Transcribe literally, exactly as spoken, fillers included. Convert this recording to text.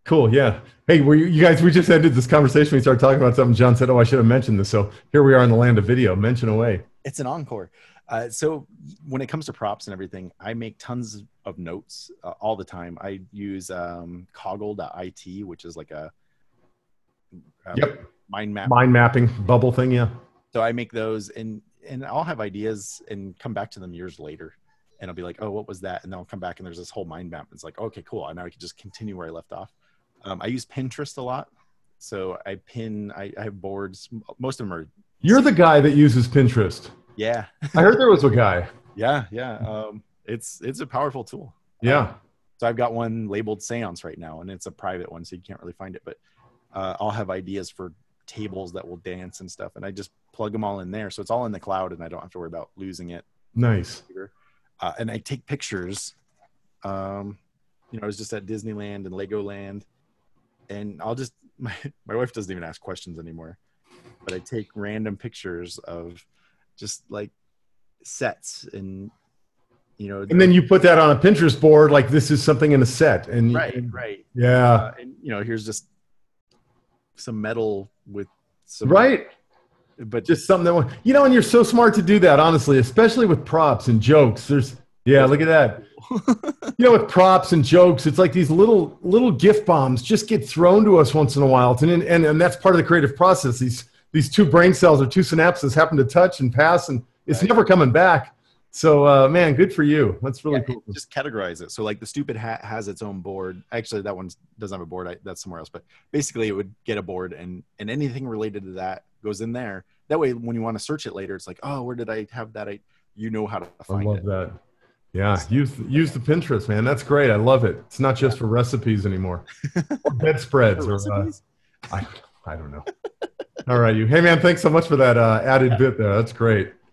Cool. Yeah. Hey, were you, you guys, we just ended this conversation. We started talking about something. John said, oh, I should have mentioned this. So here we are in the land of video. Mention away. It's an encore. Uh, so when it comes to props and everything, I make tons of notes uh, all the time. I use um, coggle dot I T, which is like a, a Yep. mind map. Mind mapping bubble thing. Yeah. So I make those and, and I'll have ideas and come back to them years later. And I'll be like, oh, what was that? And then I'll come back and there's this whole mind map. It's like, okay, cool. And now I can just continue where I left off. Um, I use Pinterest a lot. So I pin, I, I have boards. Most of them are. You're the guy that uses Pinterest. Yeah. I heard there was a guy. Yeah. Yeah. Um, it's, it's a powerful tool. Yeah. Um, so I've got one labeled Seance right now and it's a private one. So you can't really find it, but uh, I'll have ideas for tables that will dance and stuff. And I just plug them all in there. So it's all in the cloud and I don't have to worry about losing it. Nice. Uh, and I take pictures. Um, you know, I was just at Disneyland and Legoland and I'll just, my, my wife doesn't even ask questions anymore, but I take random pictures of just like sets and, you know, and then you put that on a Pinterest board, like this is something in a set. And right, and, right. Yeah. Uh, and you know, here's just some metal with some, right. But just something that, you know, and you're so smart to do that, honestly, especially with props and jokes. There's, yeah, look at that. You know, with props and jokes, it's like these little little gift bombs just get thrown to us once in a while, and and and that's part of the creative process. These these two brain cells or two synapses happen to touch and pass, and it's right. never coming back. So, uh, man, good for you. That's really yeah, cool. Just categorize it. So, like the stupid hat has its own board. Actually, that one doesn't have a board. I, that's somewhere else. But basically, it would get a board, and and anything related to that goes in there. That way, when you want to search it later, it's like, oh, where did I have that? I, you know how to find it. I love it. that. Yeah, use use the Pinterest, man. That's great. I love it. It's not just for recipes anymore. Or bedspreads. or uh, I, I don't know. All right, you. Hey, man, thanks so much for that uh, added bit there. That's great.